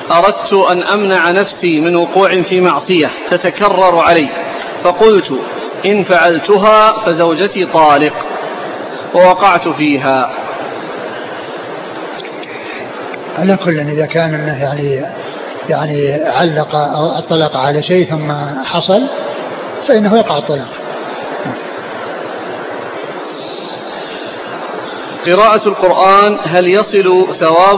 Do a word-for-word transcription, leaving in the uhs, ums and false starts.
أردت أن أمنع نفسي من وقوع في معصية تتكرر علي، فقلت إن فعلتها فزوجتي طالق، ووقعت فيها. على كل إذا كان إنه يعني يعني علق أو أطلق على شيء ثم حصل فإنه يقع الطلاق. قراءة القرآن هل يصل ثواب